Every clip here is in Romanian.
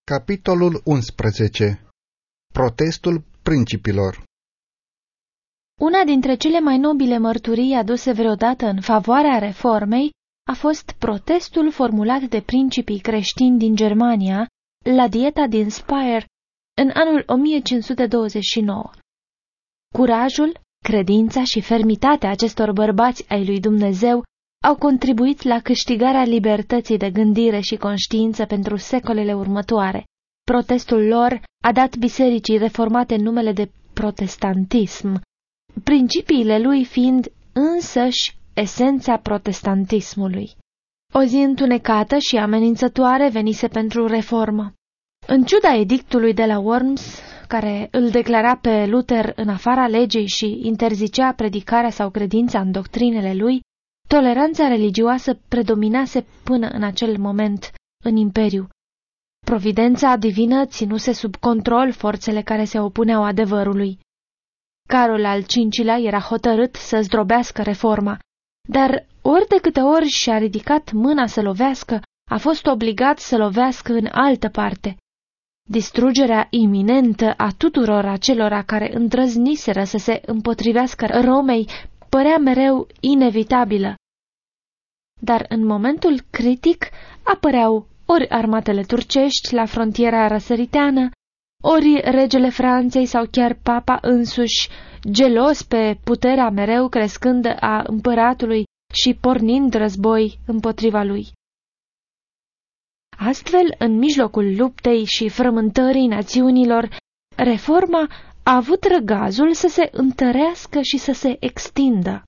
Capitolul 11. Protestul principilor. Una dintre cele mai nobile mărturii aduse vreodată în favoarea reformei a fost protestul formulat de principii creștini din Germania la dieta din Speyer în anul 1529. Curajul, credința și fermitatea acestor bărbați ai lui Dumnezeu au contribuit la câștigarea libertății de gândire și conștiință pentru secolele următoare. Protestul lor a dat bisericii reformate numele de protestantism, principiile lui fiind însăși esența protestantismului. O zi întunecată și amenințătoare venise pentru reformă. În ciuda edictului de la Worms, care îl declara pe Luther în afara legii și interzicea predicarea sau credința în doctrinele lui, toleranța religioasă predominase până în acel moment în imperiu. Providența divină ținuse sub control forțele care se opuneau adevărului. Carol al V-lea era hotărât să zdrobească reforma, dar ori de câte ori și-a ridicat mâna să lovească, a fost obligat să lovească în altă parte. Distrugerea iminentă a tuturor acelora care îndrăzniseră să se împotrivească Romei părea mereu inevitabilă. Dar în momentul critic apăreau ori armatele turcești la frontiera răsăriteană, ori regele Franței sau chiar papa însuși, gelos pe puterea mereu crescândă a împăratului și pornind război împotriva lui. Astfel, în mijlocul luptei și frământării națiunilor, reforma a avut răgazul să se întărească și să se extindă.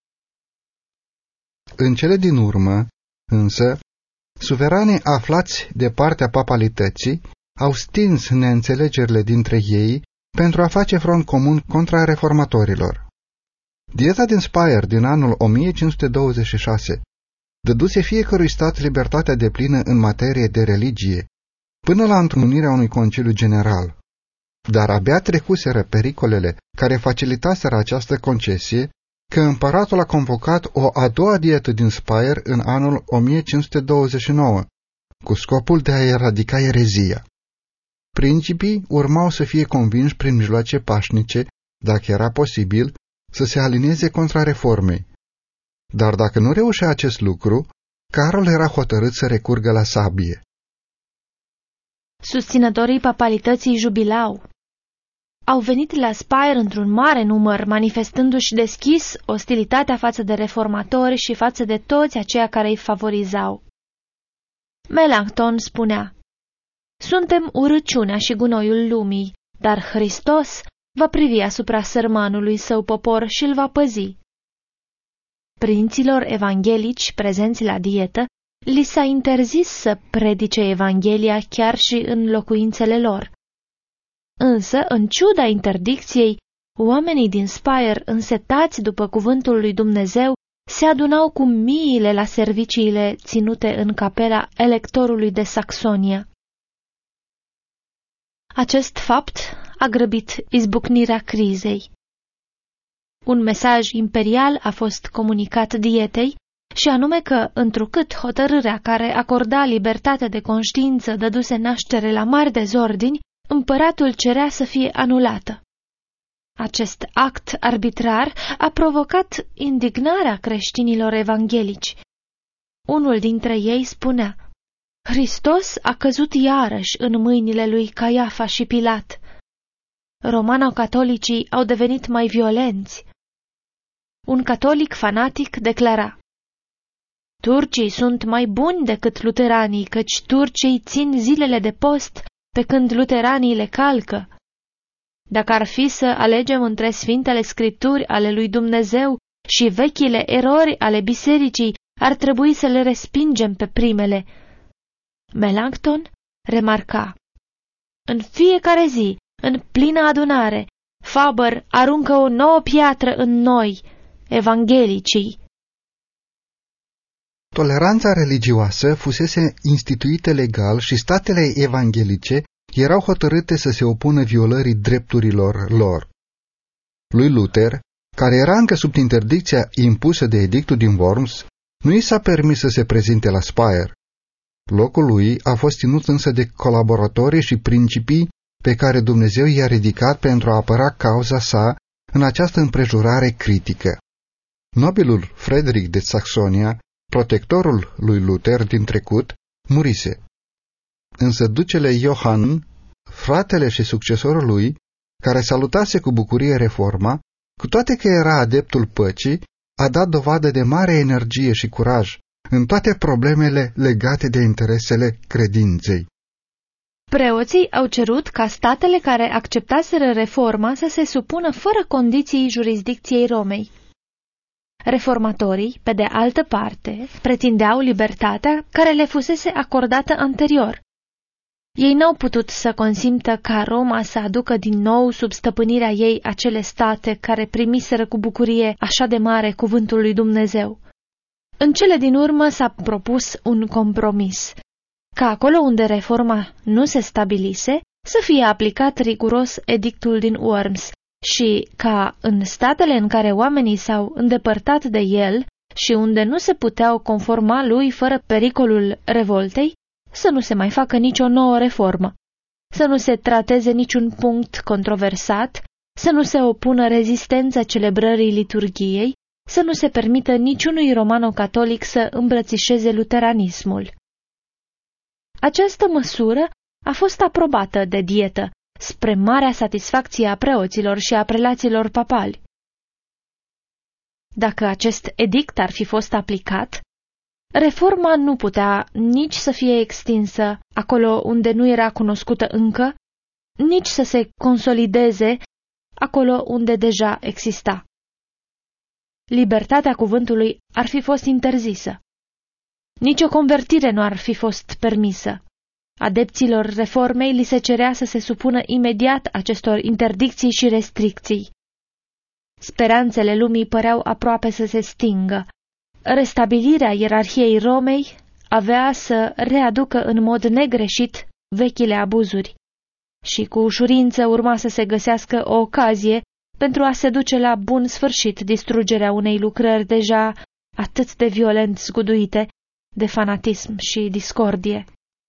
În cele din urmă, însă, suveranii aflați de partea papalității au stins neînțelegerile dintre ei pentru a face front comun contra reformatorilor. Dieta din Speyer din anul 1526 dăduse fiecărui stat libertatea deplină în materie de religie, până la întrunirea unui conciliu general. Dar abia trecuseră pericolele care facilitaseră această concesie, că împăratul a convocat o a doua dietă din Speyer în anul 1529, cu scopul de a eradica erezia. Principii urmau să fie convinși prin mijloace pașnice, dacă era posibil, să se alinieze contra reformei. Dar dacă nu reușea acest lucru, Carol era hotărât să recurgă la sabie. Susținătorii papalității jubilau. Au venit la Speyer într-un mare număr, manifestându-și deschis ostilitatea față de reformatori și față de toți aceia care îi favorizau. Melanchthon spunea: "Suntem urăciunea și gunoiul lumii, dar Hristos va privi asupra sărmanului său popor și îl va păzi." Prinților evanghelici prezenți la dietă li s-a interzis să predice Evanghelia chiar și în locuințele lor. Însă, în ciuda interdicției, oamenii din Speyer, însetați după cuvântul lui Dumnezeu, se adunau cu miile la serviciile ținute în capela electorului de Saxonia. Acest fapt a grăbit izbucnirea crizei. Un mesaj imperial a fost comunicat dietei, și anume că, întrucât hotărârea care acorda libertatea de conștiință dăduse naștere la mari dezordini, împăratul cerea să fie anulată. Acest act arbitrar a provocat indignarea creștinilor evanghelici. Unul dintre ei spunea: "Hristos a căzut iarăși în mâinile lui Caiafa și Pilat." Romano-catolicii au devenit mai violenți. Un catolic fanatic declara: "Turcii sunt mai buni decât luteranii, căci turcii țin zilele de post, pe când luteranii le calcă. Dacă ar fi să alegem între Sfintele Scripturi ale lui Dumnezeu și vechile erori ale bisericii, ar trebui să le respingem pe primele." Melanchthon remarca: "În fiecare zi, în plină adunare, Faber aruncă o nouă piatră în noi, evanghelicii." Toleranța religioasă fusese instituită legal și statele evanghelice erau hotărâte să se opună violării drepturilor lor. Lui Luther, care era încă sub interdicția impusă de edictul din Worms, nu i s-a permis să se prezinte la Speyer. Locul lui a fost ținut însă de colaboratorii și principii pe care Dumnezeu i-a ridicat pentru a apăra cauza sa în această împrejurare critică. Nobilul Frederic de Saxonia, protectorul lui Luther din trecut, murise. Însă ducele Iohann, fratele și succesorul lui, care salutase cu bucurie reforma, cu toate că era adeptul păcii, a dat dovadă de mare energie și curaj în toate problemele legate de interesele credinței. Preoții au cerut ca statele care acceptaseră reforma să se supună fără condiții jurisdicției Romei. Reformatorii, pe de altă parte, pretindeau libertatea care le fusese acordată anterior. Ei n-au putut să consimtă ca Roma să aducă din nou sub stăpânirea ei acele state care primiseră cu bucurie așa de mare cuvântul lui Dumnezeu. În cele din urmă s-a propus un compromis, ca acolo unde reforma nu se stabilise, să fie aplicat riguros edictul din Worms și ca în statele în care oamenii s-au îndepărtat de el și unde nu se puteau conforma lui fără pericolul revoltei, să nu se mai facă nicio nouă reformă, să nu se trateze niciun punct controversat, să nu se opună rezistența celebrării liturghiei, să nu se permită niciunui romano-catolic să îmbrățișeze luteranismul. Această măsură a fost aprobată de dietă, spre marea satisfacție a preoților și a prelaților papali. Dacă acest edict ar fi fost aplicat, reforma nu putea nici să fie extinsă acolo unde nu era cunoscută încă, nici să se consolideze acolo unde deja exista. Libertatea cuvântului ar fi fost interzisă. Nici o convertire nu ar fi fost permisă. Adepților reformei li se cerea să se supună imediat acestor interdicții și restricții. Speranțele lumii păreau aproape să se stingă. Restabilirea ierarhiei Romei avea să readucă în mod negreșit vechile abuzuri și cu ușurință urma să se găsească o ocazie pentru a se duce la bun sfârșit distrugerea unei lucrări deja atât de violent zguduite de fanatism și discordie.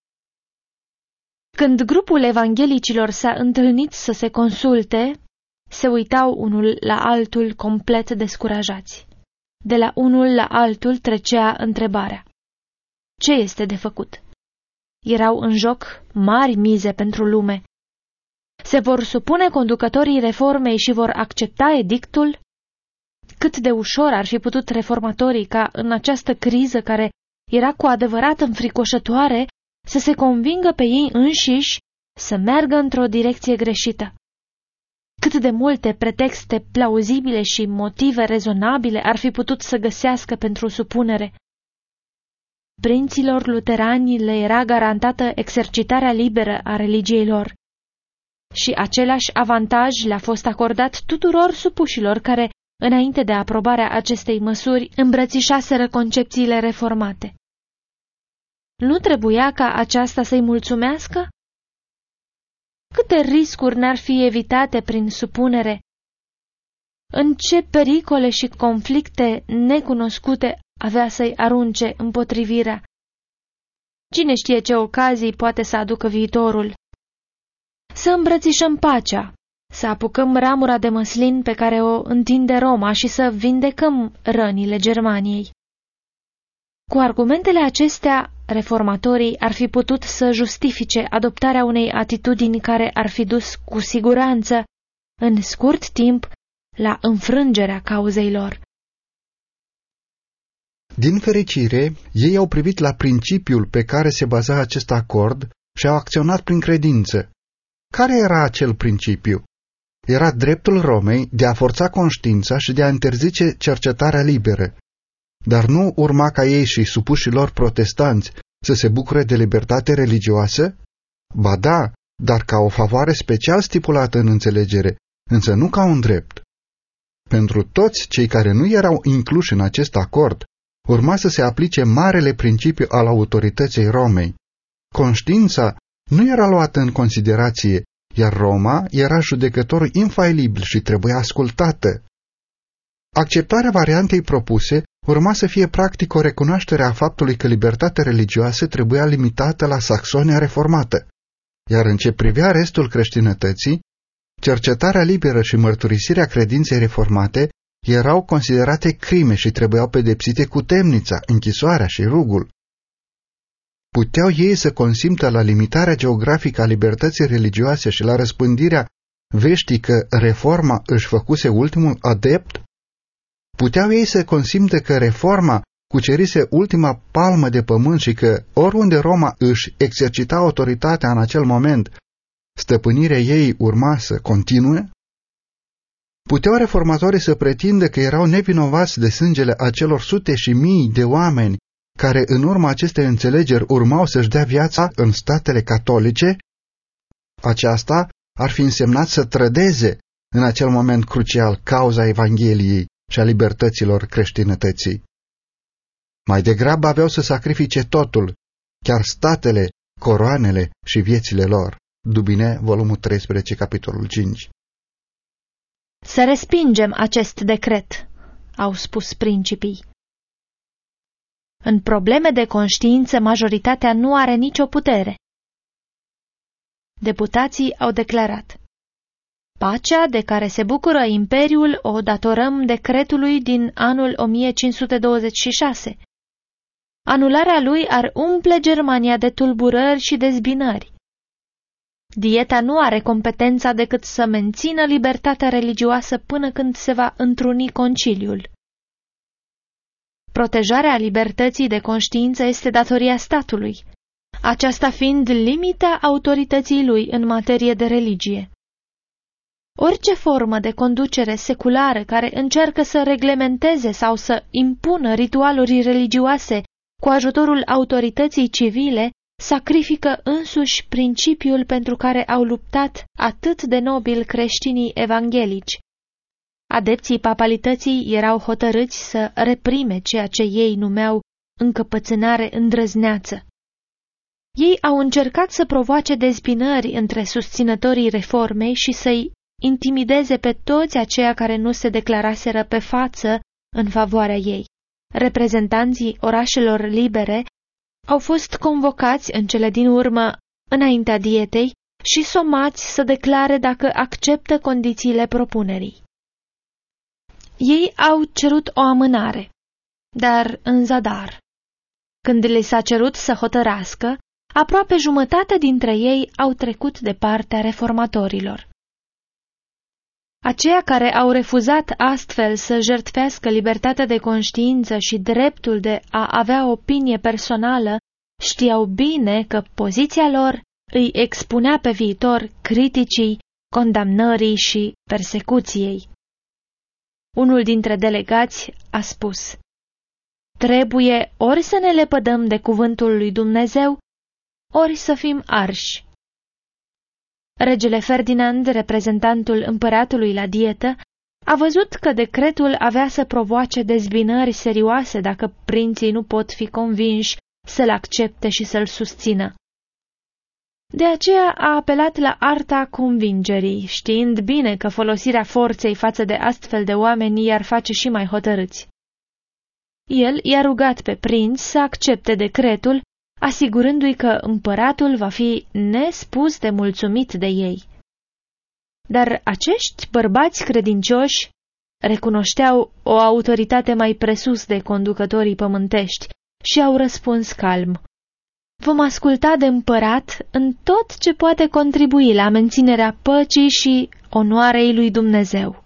Când grupul evanghelicilor s-a întâlnit să se consulte, se uitau unul la altul complet descurajați. De la unul la altul trecea întrebarea: ce este de făcut? Erau în joc mari mize pentru lume. Se vor supune conducătorii reformei și vor accepta edictul? Cât de ușor ar fi putut reformatorii ca în această criză care era cu adevărat înfricoșătoare să se convingă pe ei înșiși să meargă într-o direcție greșită. Cât de multe pretexte plauzibile și motive rezonabile ar fi putut să găsească pentru supunere. Prinților luterani le era garantată exercitarea liberă a religiei lor și același avantaj le-a fost acordat tuturor supușilor care, înainte de aprobarea acestei măsuri, îmbrățișaseră concepțiile reformate. Nu trebuia ca aceasta să-i mulțumească? Câte riscuri n-ar fi evitate prin supunere? În ce pericole și conflicte necunoscute avea să-i arunce împotrivirea? Cine știe ce ocazii poate să aducă viitorul? Să îmbrățișăm pacea, să apucăm ramura de măslin pe care o întinde Roma și să vindecăm rănile Germaniei. Cu argumentele acestea, reformatorii ar fi putut să justifice adoptarea unei atitudini care ar fi dus cu siguranță, în scurt timp, la înfrângerea cauzei lor. Din fericire, ei au privit la principiul pe care se baza acest acord și au acționat prin credință. Care era acel principiu? Era dreptul Romei de a forța conștiința și de a interzice cercetarea liberă. Dar nu urma ca ei și supușii lor protestanți să se bucure de libertate religioasă? Ba da, dar ca o favoare special stipulată în înțelegere, însă nu ca un drept. Pentru toți cei care nu erau incluși în acest acord, urma să se aplice marele principiu al autorității Romei. Conștiința nu era luată în considerație, iar Roma era judecătorul infailibil și trebuia ascultată. Acceptarea variantei propuse urma să fie practic o recunoaștere a faptului că libertatea religioasă trebuia limitată la Saxonia reformată, iar în ce privea restul creștinătății, cercetarea liberă și mărturisirea credinței reformate erau considerate crime și trebuiau pedepsite cu temnița, închisoarea și rugul. Puteau ei să consimtă la limitarea geografică a libertății religioase și la răspândirea veștii că reforma își făcuse ultimul adept? Puteau ei să consimtă că reforma cucerise ultima palmă de pământ și că oriunde Roma își exercita autoritatea în acel moment, stăpânirea ei urma să continue? Puteau reformatorii să pretindă că erau nevinovați de sângele acelor sute și mii de oameni care în urma acestei înțelegeri urmau să-și dea viața în statele catolice? Aceasta ar fi însemnat să trădeze în acel moment crucial cauza Evangheliei și a libertăților creștinătății. Mai degrabă aveau să sacrifice totul, chiar statele, coroanele și viețile lor. Dubine, volumul 13, capitolul 5. Să respingem acest decret, au spus principii. În probleme de conștiință, majoritatea nu are nicio putere. Deputații au declarat: pacea de care se bucură imperiul o datorăm decretului din anul 1526. Anularea lui ar umple Germania de tulburări și dezbinări. Dieta nu are competența decât să mențină libertatea religioasă până când se va întruni conciliul. Protejarea libertății de conștiință este datoria statului, aceasta fiind limita autorității lui în materie de religie. Orice formă de conducere seculară care încearcă să reglementeze sau să impună ritualuri religioase cu ajutorul autorității civile sacrifică însuși principiul pentru care au luptat atât de nobil creștinii evanghelici. Adepții papalității erau hotărâți să reprime ceea ce ei numeau încăpățânare îndrăzneață. Ei au încercat să provoace dezbinări între susținătorii reformei și să-i intimideze pe toți aceia care nu se declaraseră pe față în favoarea ei. Reprezentanții orașelor libere au fost convocați în cele din urmă înaintea dietei și somați să declare dacă acceptă condițiile propunerii. Ei au cerut o amânare, dar în zadar. Când li s-a cerut să hotărască, aproape jumătate dintre ei au trecut de partea reformatorilor. Aceia care au refuzat astfel să jertfească libertatea de conștiință și dreptul de a avea opinie personală știau bine că poziția lor îi expunea pe viitor criticii, condamnării și persecuției. Unul dintre delegați a spus: trebuie ori să ne lepădăm de cuvântul lui Dumnezeu, ori să fim arși. Regele Ferdinand, reprezentantul împăratului la dietă, a văzut că decretul avea să provoace dezbinări serioase dacă prinții nu pot fi convinși să-l accepte și să-l susțină. De aceea a apelat la arta convingerii, știind bine că folosirea forței față de astfel de oameni i-ar face și mai hotărâți. El i-a rugat pe prinți să accepte decretul, asigurându-i că împăratul va fi nespus de mulțumit de ei. Dar acești bărbați credincioși recunoșteau o autoritate mai presus de conducătorii pământești și au răspuns calm: vom asculta de împărat în tot ce poate contribui la menținerea păcii și onoarei lui Dumnezeu.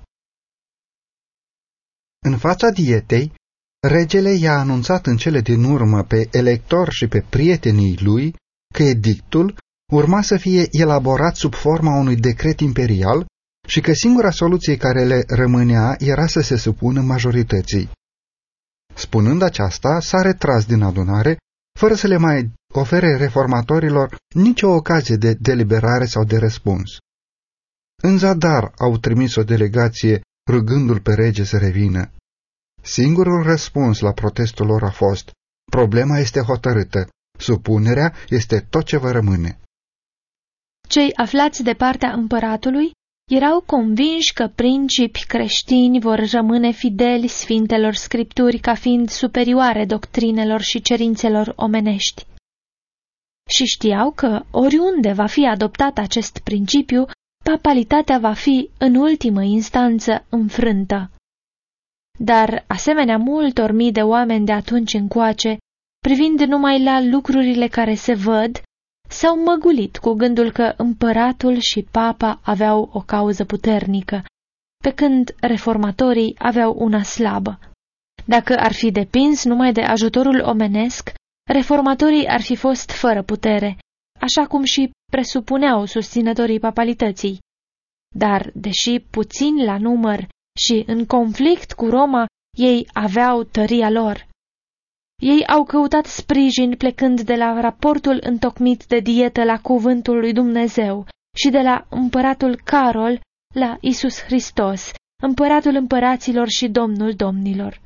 În fața dietei, regele i-a anunțat în cele din urmă pe electori și pe prietenii lui că edictul urma să fie elaborat sub forma unui decret imperial și că singura soluție care le rămânea era să se supună majorității. Spunând aceasta, s-a retras din adunare, fără să le mai ofere reformatorilor nicio ocazie de deliberare sau de răspuns. În zadar au trimis o delegație rugându-l pe rege să revină. Singurul răspuns la protestul lor a fost: problema este hotărâtă, supunerea este tot ce vă rămâne. Cei aflați de partea împăratului erau convinși că principi creștini vor rămâne fideli Sfintelor Scripturi ca fiind superioare doctrinelor și cerințelor omenești. Și știau că, oriunde va fi adoptat acest principiu, papalitatea va fi, în ultimă instanță, înfrântă. Dar, asemenea multor mii de oameni de atunci încoace, privind numai la lucrurile care se văd, s-au măgulit cu gândul că împăratul și papa aveau o cauză puternică, pe când reformatorii aveau una slabă. Dacă ar fi depins numai de ajutorul omenesc, reformatorii ar fi fost fără putere, așa cum și presupuneau susținătorii papalității. Dar, deși puțini la număr și în conflict cu Roma, ei aveau tăria lor. Ei au căutat sprijin plecând de la raportul întocmit de dietă la cuvântul lui Dumnezeu și de la împăratul Carol la Isus Hristos, împăratul împăraților și domnul domnilor.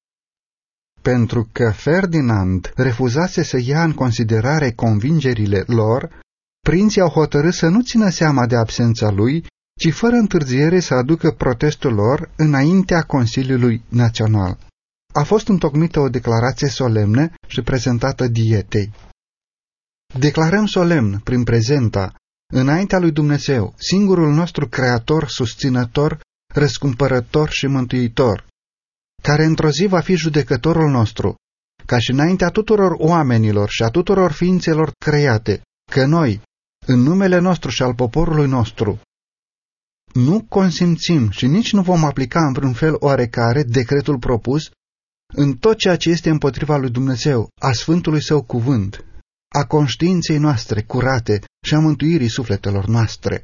Pentru că Ferdinand refuzase să ia în considerare convingerile lor, prinții au hotărât să nu țină seama de absența lui, ci fără întârziere să aducă protestul lor înaintea Consiliului Național. A fost întocmită o declarație solemnă și prezentată dietei. Declarăm solemn, prin prezenta, înaintea lui Dumnezeu, singurul nostru creator, susținător, răscumpărător și mântuitor, care într-o zi va fi judecătorul nostru, ca și înaintea tuturor oamenilor și a tuturor ființelor create, că noi, în numele nostru și al poporului nostru, nu consimțim și nici nu vom aplica în vreun fel oarecare decretul propus în tot ceea ce este împotriva lui Dumnezeu, a Sfântului Său cuvânt, a conștiinței noastre curate și a mântuirii sufletelor noastre.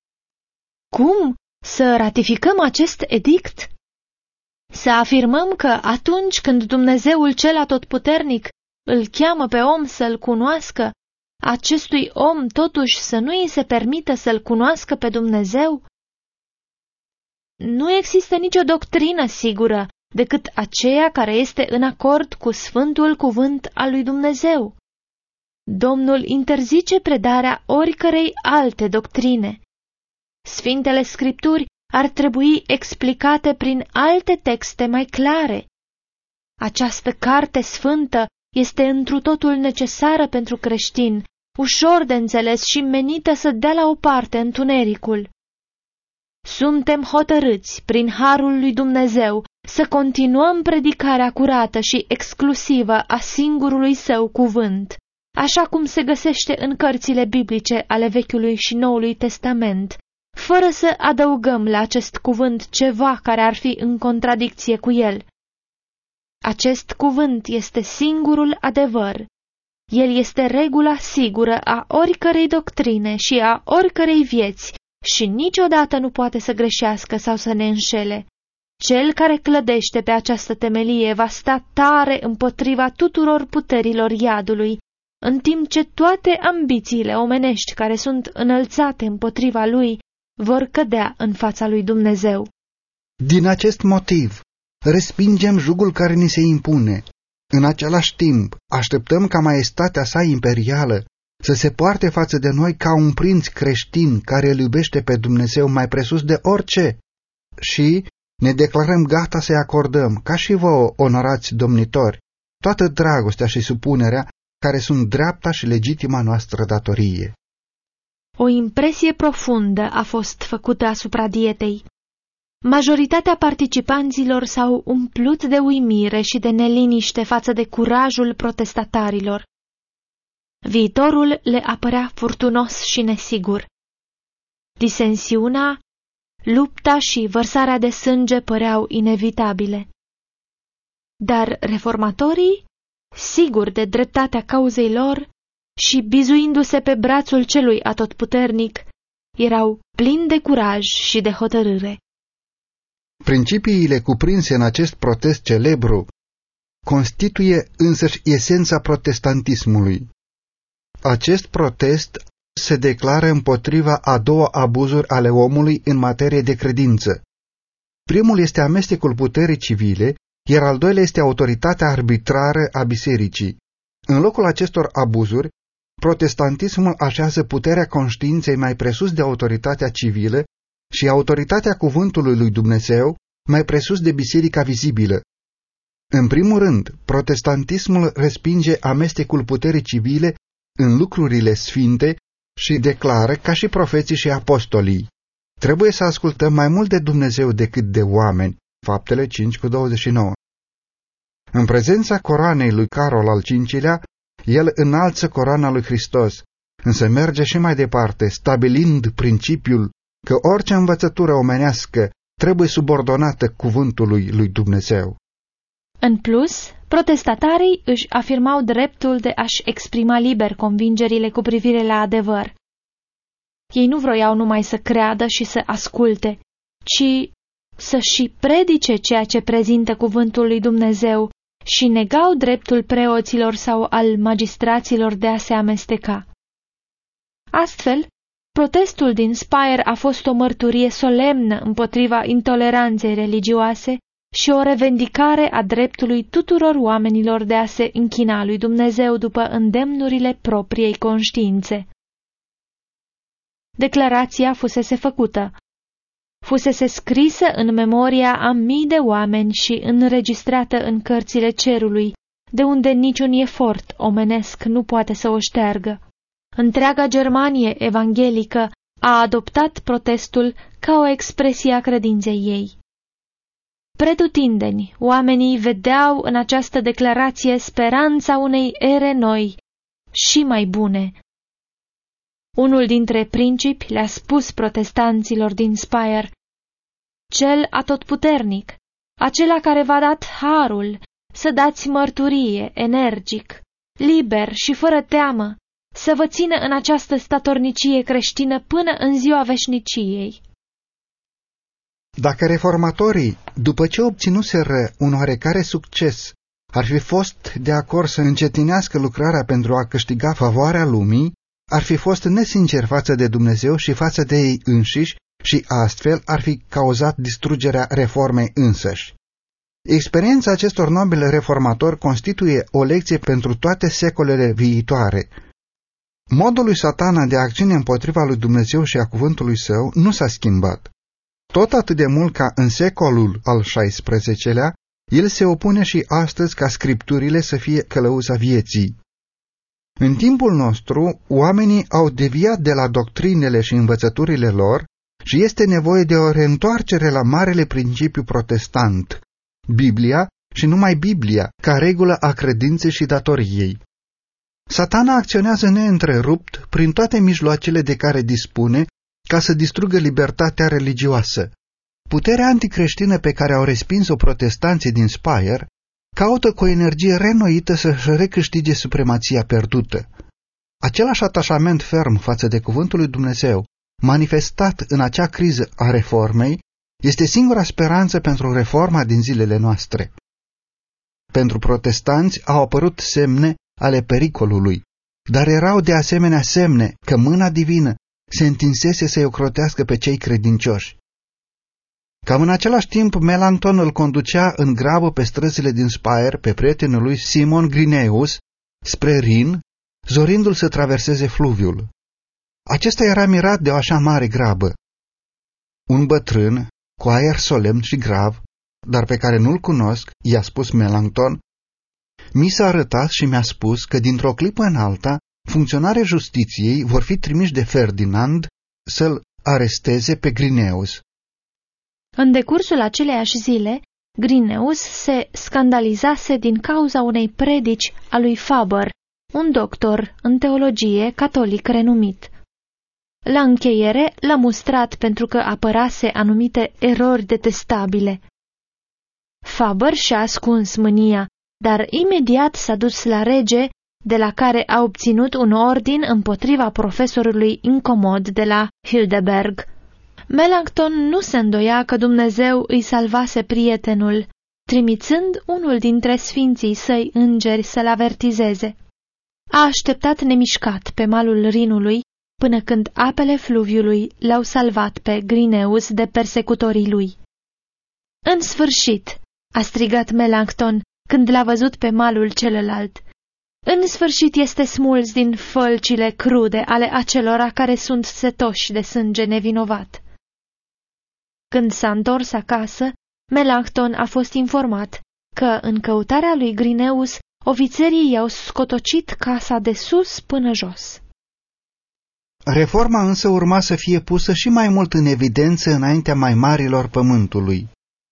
Cum să ratificăm acest edict? Să afirmăm că atunci când Dumnezeul cel atotputernic îl cheamă pe om să-l cunoască, acestui om totuși să nu îi se permită să-l cunoască pe Dumnezeu? Nu există nicio doctrină sigură decât aceea care este în acord cu Sfântul Cuvânt al lui Dumnezeu. Domnul interzice predarea oricărei alte doctrine. Sfintele Scripturi ar trebui explicate prin alte texte mai clare. Această carte sfântă este întru totul necesară pentru creștin, ușor de înțeles și menită să dea la o parte întunericul. Suntem hotărâți, prin harul lui Dumnezeu, să continuăm predicarea curată și exclusivă a singurului Său cuvânt, așa cum se găsește în cărțile biblice ale Vechiului și Noului Testament, fără să adăugăm la acest cuvânt ceva care ar fi în contradicție cu el. Acest cuvânt este singurul adevăr. El este regula sigură a oricărei doctrine și a oricărei vieți și niciodată nu poate să greșească sau să ne înșele. Cel care clădește pe această temelie va sta tare împotriva tuturor puterilor iadului, în timp ce toate ambițiile omenești care sunt înălțate împotriva lui vor cădea în fața lui Dumnezeu. Din acest motiv, respingem jugul care ni se impune. În același timp, așteptăm ca maestatea sa imperială să se poarte față de noi ca un prinț creștin care îl iubește pe Dumnezeu mai presus de orice și ne declarăm gata să-i acordăm, ca și vouă, onorați domnitori, toată dragostea și supunerea care sunt dreapta și legitima noastră datorie. O impresie profundă a fost făcută asupra dietei. Majoritatea participanților s-au umplut de uimire și de neliniște față de curajul protestatarilor. Viitorul le apărea furtunos și nesigur. Disensiunea, lupta și vărsarea de sânge păreau inevitabile. Dar reformatorii, siguri de dreptatea cauzei lor și bizuindu-se pe brațul celui atotputernic, erau plini de curaj și de hotărâre. Principiile cuprinse în acest protest celebru constituie însăși esența protestantismului. Acest protest se declară împotriva a două abuzuri ale omului în materie de credință. Primul este amestecul puterii civile, iar al doilea este autoritatea arbitrară a bisericii. În locul acestor abuzuri, protestantismul așează puterea conștiinței mai presus de autoritatea civilă și autoritatea cuvântului lui Dumnezeu mai presus de biserica vizibilă. În primul rând, protestantismul respinge amestecul puterii civile în lucrurile sfinte și declară, ca și profeții și apostolii: trebuie să ascultăm mai mult de Dumnezeu decât de oameni. Faptele 5:29. În prezența coroanei lui Carol al V-lea, el înalță coroana lui Hristos, însă merge și mai departe, stabilind principiul că orice învățătură omenească trebuie subordonată cuvântului lui Dumnezeu. În plus, protestatarii își afirmau dreptul de a-și exprima liber convingerile cu privire la adevăr. Ei nu vroiau numai să creadă și să asculte, ci să și predice ceea ce prezintă cuvântul lui Dumnezeu și negau dreptul preoților sau al magistraților de a se amesteca. Astfel, protestul din Speyer a fost o mărturie solemnă împotriva intoleranței religioase și o revendicare a dreptului tuturor oamenilor de a se închina lui Dumnezeu după îndemnurile propriei conștiințe. Declarația fusese făcută, fusese scrisă în memoria a mii de oameni și înregistrată în cărțile cerului, de unde niciun efort omenesc nu poate să o șteargă. Întreaga Germanie evanghelică a adoptat protestul ca o expresie a credinței ei. Pretutindeni, oamenii vedeau în această declarație speranța unei ere noi și mai bune. Unul dintre principi le-a spus protestanților din Speyer: cel atotputernic, acela care v-a dat harul să dați mărturie energic, liber și fără teamă, să vă țină în această statornicie creștină până în ziua veșniciei. Dacă reformatorii, după ce obținuseră un oarecare succes, ar fi fost de acord să încetinească lucrarea pentru a câștiga favoarea lumii, ar fi fost nesinceri față de Dumnezeu și față de ei înșiși și astfel ar fi cauzat distrugerea reformei însăși. Experiența acestor nobili reformatori constituie o lecție pentru toate secolele viitoare. Modul lui Satana de acțiune împotriva lui Dumnezeu și a cuvântului său nu s-a schimbat. Tot atât de mult ca în secolul al XVI-lea, el se opune și astăzi ca scripturile să fie călăuza vieții. În timpul nostru, oamenii au deviat de la doctrinele și învățăturile lor și este nevoie de o reîntoarcere la marele principiu protestant, Biblia și numai Biblia, ca regulă a credinței și datoriei. Satana acționează neîntrerupt prin toate mijloacele de care dispune ca să distrugă libertatea religioasă. Puterea anticreștină pe care au respins-o protestanții din Speyer caută cu o energie renoită să-și recâștige supremația pierdută. Același atașament ferm față de cuvântul lui Dumnezeu, manifestat în acea criză a reformei, este singura speranță pentru reforma din zilele noastre. Pentru protestanți au apărut semne ale pericolului, dar erau de asemenea semne că mâna divină se întinsese să-i ocrotească pe cei credincioși. Cam în același timp, Melanchthon îl conducea în grabă pe străzile din Speyer pe prietenul lui Simon Grineus spre Rin, zorindu-l să traverseze fluviul. Acesta era mirat de o așa mare grabă. Un bătrân, cu aer solemn și grav, dar pe care nu-l cunosc, i-a spus Melanchthon, mi s-a arătat și mi-a spus că dintr-o clipă în alta, funcționarii justiției vor fi trimiși de Ferdinand să-l aresteze pe Grineus. În decursul aceleiași zile, Grineus se scandalizase din cauza unei predici a lui Faber, un doctor în teologie catolic renumit. La încheiere l-a mustrat pentru că apărase anumite erori detestabile. Faber și-a ascuns mânia, dar imediat s-a dus la rege, de la care a obținut un ordin împotriva profesorului incomod de la Hildeberg. Melanchthon nu se îndoia că Dumnezeu îi salvase prietenul, trimițând unul dintre sfinții săi îngeri să-l avertizeze. A așteptat nemișcat pe malul Rinului până când apele fluviului l-au salvat pe Grineus de persecutorii lui. În sfârșit, a strigat Melanchthon când l-a văzut pe malul celălalt. În sfârșit este smuls din fălcile crude ale acelora care sunt setoși de sânge nevinovat. Când s-a întors acasă, Melanchthon a fost informat că, în căutarea lui Grineus, ofițerii i-au scotocit casa de sus până jos. Reforma însă urma să fie pusă și mai mult în evidență înaintea mai marilor pământului.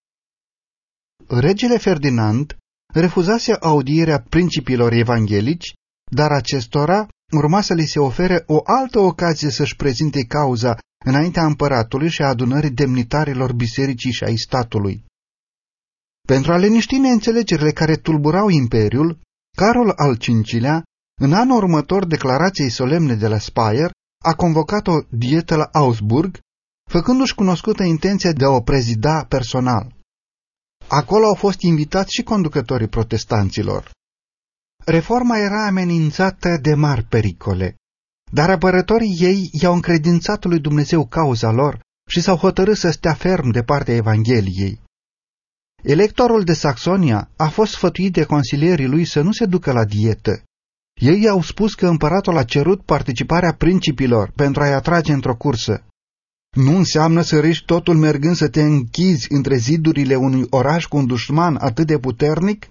Regele Ferdinand refuzase audierea principilor evanghelici, dar acestora urma să li se ofere o altă ocazie să-și prezinte cauza înaintea împăratului și a adunării demnitarilor bisericii și ai statului. Pentru a liniști neînțelegerile care tulburau imperiul, Carol al V-lea, în anul următor declarației solemne de la Speyer, a convocat o dietă la Augsburg, făcându-și cunoscută intenția de a o prezida personal. Acolo au fost invitați și conducătorii protestanților. Reforma era amenințată de mari pericole, dar apărătorii ei i-au încredințat lui Dumnezeu cauza lor și s-au hotărât să stea ferm de partea Evangheliei. Electorul de Saxonia a fost sfătuit de consilierii lui să nu se ducă la dietă. Ei i-au spus că împăratul a cerut participarea principilor pentru a-i atrage într-o cursă. Nu înseamnă să riști totul mergând să te închizi între zidurile unui oraș cu un dușman atât de puternic?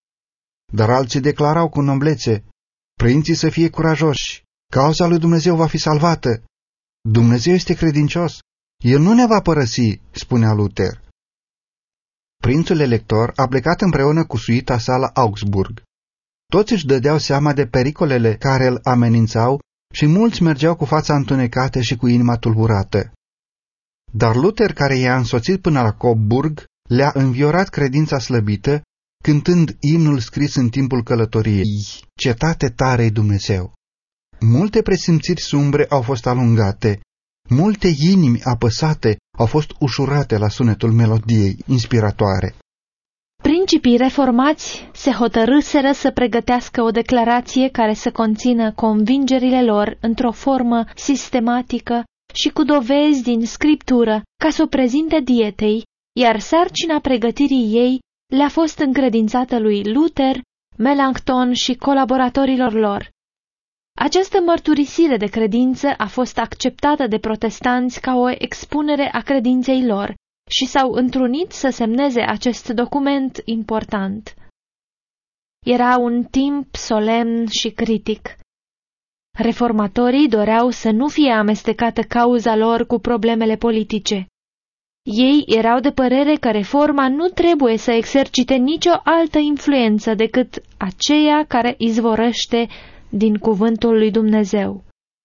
Dar alții declarau cu noblețe: prinții să fie curajoși, cauza lui Dumnezeu va fi salvată. Dumnezeu este credincios, El nu ne va părăsi, spunea Luther. Prințul elector a plecat împreună cu suita sa la Augsburg. Toți își dădeau seama de pericolele care îl amenințau și mulți mergeau cu fața întunecată și cu inima tulburată. Dar Luther, care i-a însoțit până la Coburg, le-a înviorat credința slăbită, cântând imnul scris în timpul călătoriei: Cetate tare-i Dumnezeu. Multe presimțiri sumbre au fost alungate, multe inimi apăsate au fost ușurate la sunetul melodiei inspiratoare. Principii reformați se hotărâseră să pregătească o declarație care să conțină convingerile lor într-o formă sistematică și cu dovezi din scriptură ca să o prezinte dietei, iar sarcina pregătirii ei le-a fost încredințată lui Luther, Melanchthon și colaboratorilor lor. Această mărturisire de credință a fost acceptată de protestanți ca o expunere a credinței lor și s-au întrunit să semneze acest document important. Era un timp solemn și critic. Reformatorii doreau să nu fie amestecată cauza lor cu problemele politice. Ei erau de părere că reforma nu trebuie să exercite nicio altă influență decât aceea care izvorăște din cuvântul lui Dumnezeu.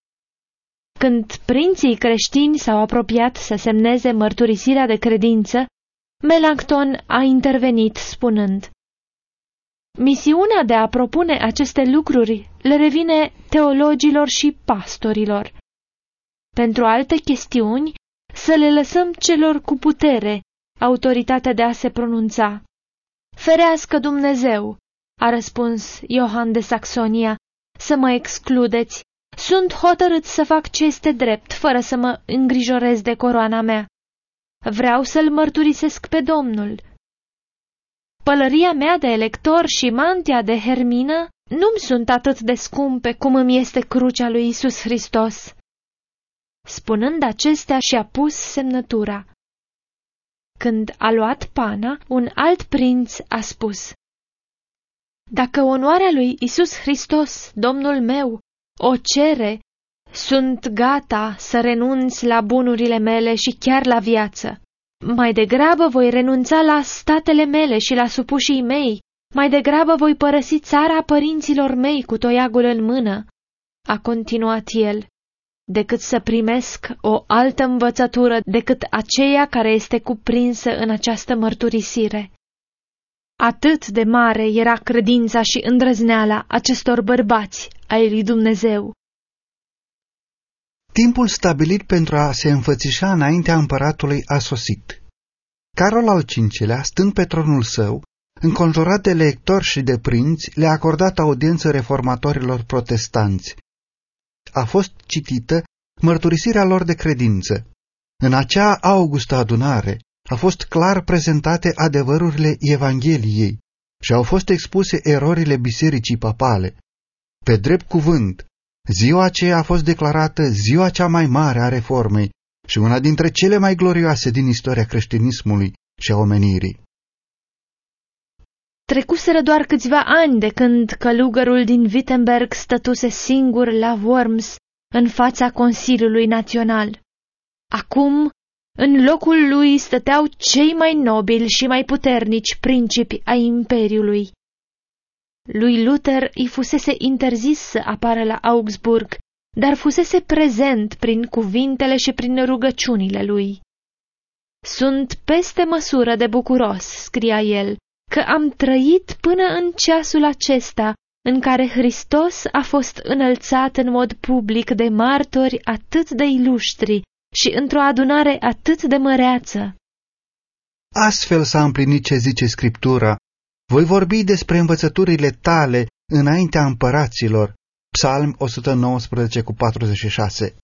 Când prinții creștini s-au apropiat să semneze mărturisirea de credință, Melanchthon a intervenit spunând: misiunea de a propune aceste lucruri le revine teologilor și pastorilor. Pentru alte chestiuni, să le lăsăm celor cu putere autoritatea de a se pronunța. Ferească Dumnezeu, a răspuns Ioan de Saxonia, să mă excludeți. Sunt hotărât să fac ce este drept, fără să mă îngrijorez de coroana mea. Vreau să-L mărturisesc pe Domnul. Pălăria mea de elector și mantia de hermină nu-mi sunt atât de scumpe cum îmi este crucea lui Iisus Hristos. Spunând acestea, și-a pus semnătura. Când a luat pana, un alt prinț a spus: dacă onoarea lui Iisus Hristos, Domnul meu, o cere, sunt gata să renunț la bunurile mele și chiar la viață. Mai degrabă voi renunța la statele mele și la supușii mei, mai degrabă voi părăsi țara părinților mei cu toiagul în mână, a continuat el, decât să primesc o altă învățătură decât aceea care este cuprinsă în această mărturisire. Atât de mare era credința și îndrăzneala acestor bărbați ai lui Dumnezeu. Timpul stabilit pentru a se înfățișa înaintea împăratului a sosit. Carol al V-lea, stând pe tronul său, înconjurat de electori și de prinți, le-a acordat audiență reformatorilor protestanți. A fost citită mărturisirea lor de credință. În acea augustă adunare a fost clar prezentate adevărurile Evangheliei și au fost expuse erorile bisericii papale. Pe drept cuvânt, ziua aceea a fost declarată ziua cea mai mare a reformei și una dintre cele mai glorioase din istoria creștinismului și a omenirii. Trecuseră doar câțiva ani de când călugărul din Wittenberg stătuse singur la Worms în fața Consiliului Național. Acum, în locul lui stăteau cei mai nobili și mai puternici principi ai Imperiului. Lui Luther îi fusese interzis să apară la Augsburg, dar fusese prezent prin cuvintele și prin rugăciunile lui. Sunt peste măsură de bucuros, scria el, că am trăit până în ceasul acesta în care Hristos a fost înălțat în mod public de martori atât de iluștri și într-o adunare atât de măreață. Astfel s-a împlinit ce zice Scriptura: voi vorbi despre învățăturile tale înaintea împăraților. Psalm 119:46.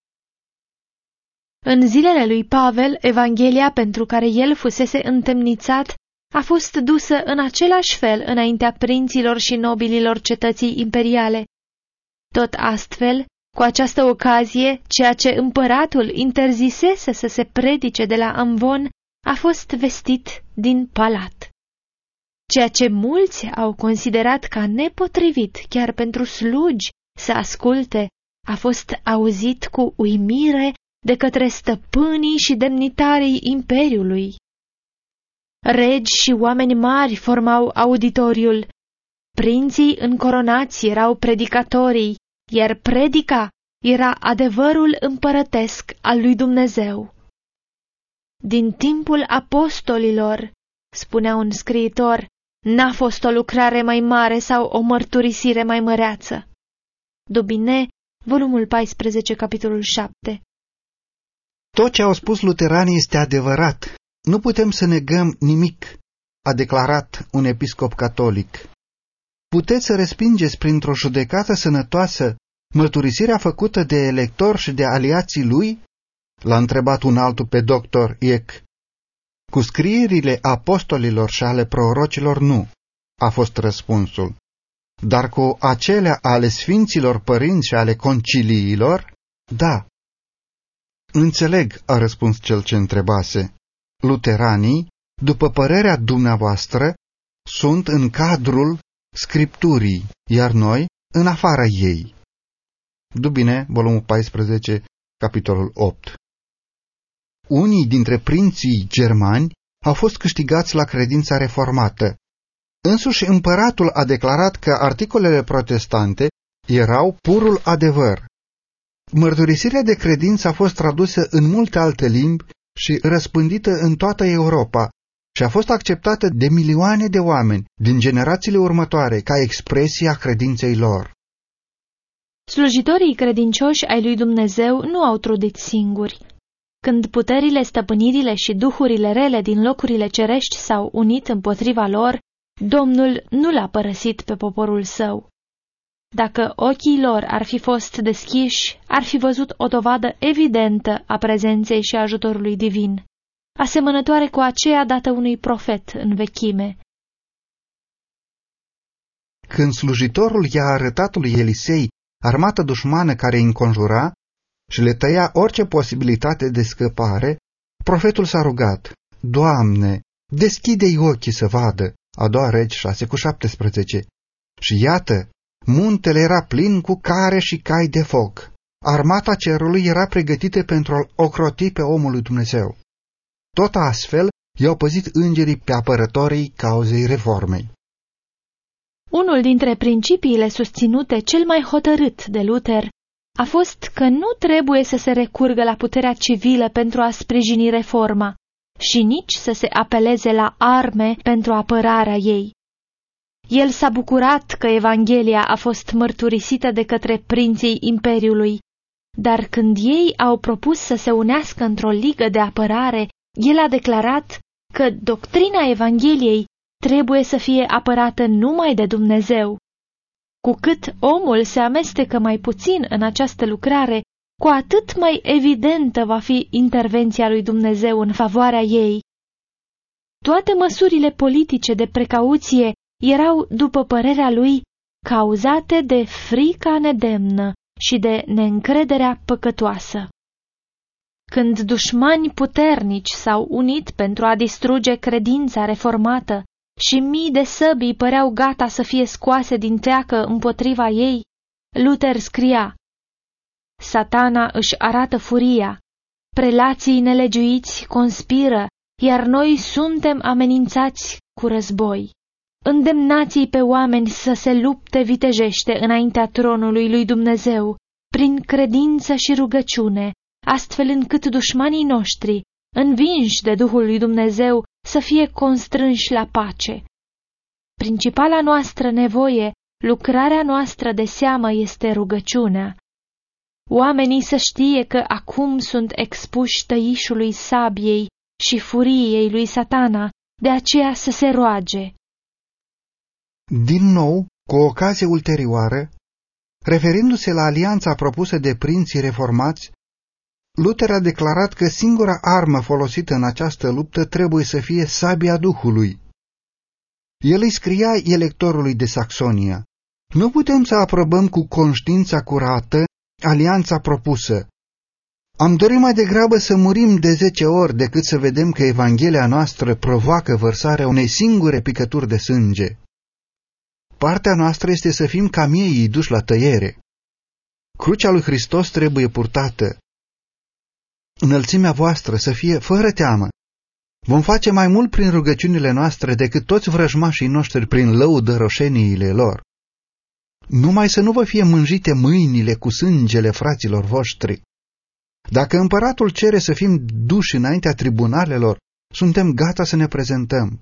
În zilele lui Pavel, Evanghelia pentru care el fusese întemnițat a fost dusă în același fel înaintea prinților și nobililor cetății imperiale. Tot astfel, cu această ocazie, ceea ce împăratul interzisese să se predice de la Amvon a fost vestit din palat. Ceea ce mulți au considerat ca nepotrivit chiar pentru slugi să asculte, a fost auzit cu uimire de către stăpânii și demnitarii Imperiului. Regi și oameni mari formau auditoriul, prinții încoronați erau predicatorii, iar predica era adevărul împărătesc al lui Dumnezeu. Din timpul apostolilor, spunea un scriitor, n-a fost o lucrare mai mare sau o mărturisire mai măreață. Dobine, volumul 14, capitolul 7. Tot ce au spus luteranii este adevărat. Nu putem să negăm nimic, a declarat un episcop catolic. Puteți să respingeți printr-o judecată sănătoasă mărturisirea făcută de electori și de aliații lui? L-a întrebat un altul pe doctor Eck. Cu scrierile apostolilor și ale prorocilor nu, a fost răspunsul. Dar cu acelea ale sfinților părinți și ale conciliilor, da. Înțeleg, a răspuns cel ce întrebase. Luteranii, după părerea dumneavoastră, sunt în cadrul Scripturii, iar noi în afara ei. Dubine, volumul 14, capitolul 8. Unii dintre prinții germani au fost câștigați la credința reformată. Însuși împăratul a declarat că articolele protestante erau purul adevăr. Mărturisirea de credință a fost tradusă în multe alte limbi și răspândită în toată Europa și a fost acceptată de milioane de oameni din generațiile următoare ca expresie a credinței lor. Slujitorii credincioși ai lui Dumnezeu nu au trudit singuri. Când puterile, stăpânirile și duhurile rele din locurile cerești s-au unit împotriva lor, Domnul nu l-a părăsit pe poporul său. Dacă ochii lor ar fi fost deschiși, ar fi văzut o dovadă evidentă a prezenței și ajutorului divin, asemănătoare cu aceea dată unui profet în vechime. Când slujitorul i-a arătat lui Elisei armata dușmană care îi înconjura și le tăia orice posibilitate de scăpare, profetul s-a rugat: Doamne, deschide-i ochii să vadă. A doua Regi 6:17. Și iată, muntele era plin cu care și cai de foc. Armata cerului era pregătită pentru a ocroti pe omul lui Dumnezeu. Tot astfel i-au păzit îngerii pe apărătorii cauzei reformei. Unul dintre principiile susținute cel mai hotărât de Luther a fost că nu trebuie să se recurgă la puterea civilă pentru a sprijini reforma și nici să se apeleze la arme pentru apărarea ei. El s-a bucurat că Evanghelia a fost mărturisită de către prinții Imperiului, dar când ei au propus să se unească într-o ligă de apărare, el a declarat că doctrina Evangheliei trebuie să fie apărată numai de Dumnezeu. Cu cât omul se amestecă mai puțin în această lucrare, cu atât mai evidentă va fi intervenția lui Dumnezeu în favoarea ei. Toate măsurile politice de precauție erau, după părerea lui, cauzate de frica nedemnă și de neîncrederea păcătoasă. când dușmani puternici s-au unit pentru a distruge credința reformată și mii de săbii păreau gata să fie scoase din teacă împotriva ei, Luther scria: Satana își arată furia, prelații nelegiuiți conspiră, iar noi suntem amenințați cu război. Îndemnați-i pe oameni să se lupte vitejește înaintea tronului lui Dumnezeu, prin credință și rugăciune, astfel încât dușmanii noștri, învinși de Duhul lui Dumnezeu, să fie constrânși la pace. Principala noastră nevoie, lucrarea noastră de seamă este rugăciunea. Oamenii să știe că acum sunt expuși tăișului sabiei și furiei lui Satana, de aceea să se roage. Din nou, cu o ocazie ulterioară, referindu-se la alianța propusă de prinții reformați, Luther a declarat că singura armă folosită în această luptă trebuie să fie sabia Duhului. El îi scria electorului de Saxonia: nu putem să aprobăm cu conștiința curată alianța propusă. Am dorit mai degrabă să murim de 10 ori decât să vedem că Evanghelia noastră provoacă vărsarea unei singure picături de sânge. Partea noastră este să fim ca mieii duși la tăiere. Crucea lui Hristos trebuie purtată. Înălțimea voastră să fie fără teamă. Vom face mai mult prin rugăciunile noastre decât toți vrăjmașii noștri prin lăudăroșeniile lor. Numai să nu vă fie mânjite mâinile cu sângele fraților voștri. Dacă împăratul cere să fim duși înaintea tribunalelor, suntem gata să ne prezentăm.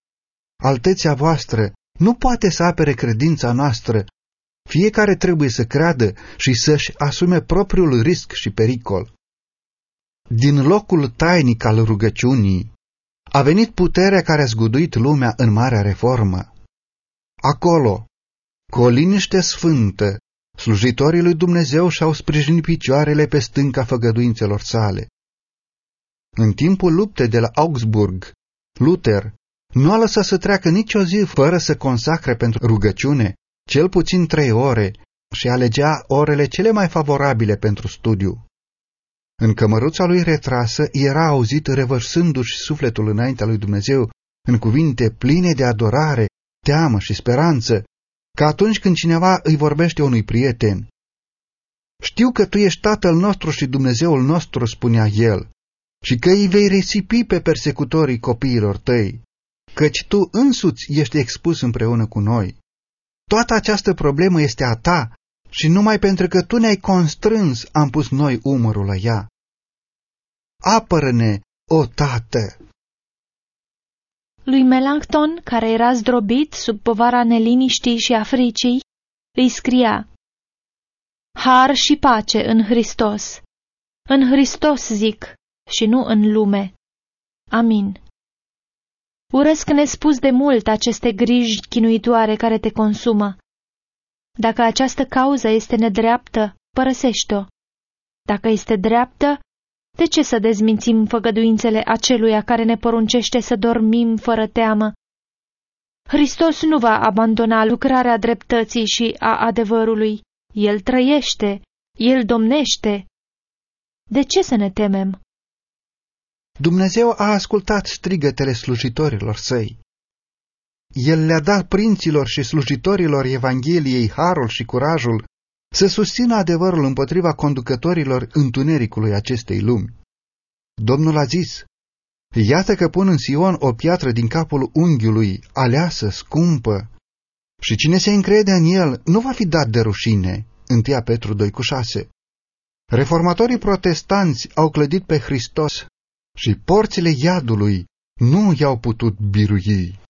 Alteția voastră nu poate să apere credința noastră. Fiecare trebuie să creadă și să-și asume propriul risc și pericol. Din locul tainic al rugăciunii a venit puterea care a zguduit lumea în Marea Reformă. Acolo, cu o liniște sfântă, slujitorii lui Dumnezeu și-au sprijinit picioarele pe stânca făgăduințelor sale. În timpul luptei de la Augsburg, Luther nu a lăsat să treacă nicio zi fără să consacre pentru rugăciune cel puțin 3 ore și alegea orele cele mai favorabile pentru studiu. În cămăruța lui retrasă era auzit revărsându-și sufletul înaintea lui Dumnezeu în cuvinte pline de adorare, teamă și speranță, ca atunci când cineva îi vorbește unui prieten. Știu că tu ești Tatăl nostru și Dumnezeul nostru, spunea el, și că îi vei risipi pe persecutorii copiilor tăi, căci tu însuți ești expus împreună cu noi. Toată această problemă este a ta și numai pentru că tu ne-ai constrâns am pus noi umărul la ea. Apără-ne, o Tată! Lui Melanchthon, care era zdrobit sub povara neliniștii și a fricii, îi scria: har și pace în Hristos. În Hristos zic, și nu în lume. Amin. Urăsc nespus de mult aceste griji chinuitoare care te consumă. Dacă această cauză este nedreaptă, părăsește-o. Dacă este dreaptă, de ce să dezmințim făgăduințele aceluia care ne poruncește să dormim fără teamă? Hristos nu va abandona lucrarea dreptății și a adevărului. El trăiește, El domnește. De ce să ne temem? Dumnezeu a ascultat strigătele slujitorilor săi. El le-a dat prinților și slujitorilor Evangheliei harul și curajul să susțină adevărul împotriva conducătorilor întunericului acestei lumi. Domnul a zis: iată că pun în Sion o piatră din capul unghiului, aleasă, scumpă, și cine se încrede în el nu va fi dat de rușine. 1 Petru 2,6. Reformatorii protestanți au clădit pe Hristos și porțile iadului nu i-au putut birui.